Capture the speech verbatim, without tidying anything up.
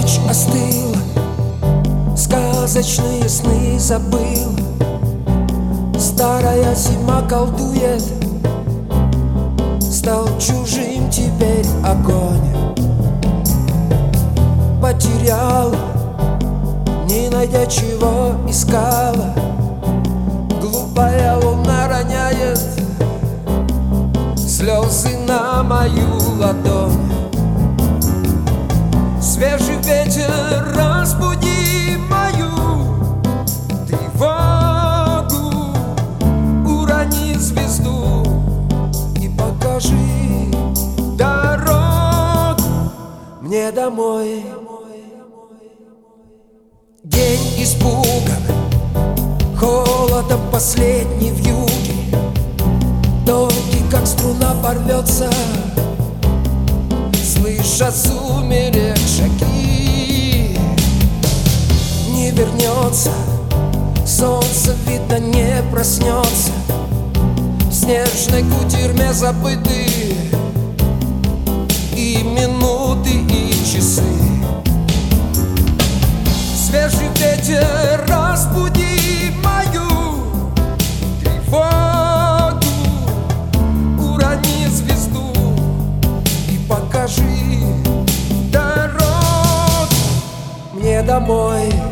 Ночь остыла, сказочные сны забыл. Старая зима колдует, стал чужим теперь огонь. Потеряла, не найдя чего искала. Глупая луна роняет слезы на мою ладонь. Свежий ветер, разбуди мою тревогу, урони звезду и покажи дорогу мне домой. День испуган, холодом последний вьюги, тонкий, как струна, порвется, слыша сумерек шаги. Не вернется, солнце, видно, не проснется. В снежной кутерьме забыты и минуты, и часы. Свежий ветер, разбуди мою тревогу, урони звезду и покажи дорогу мне домой.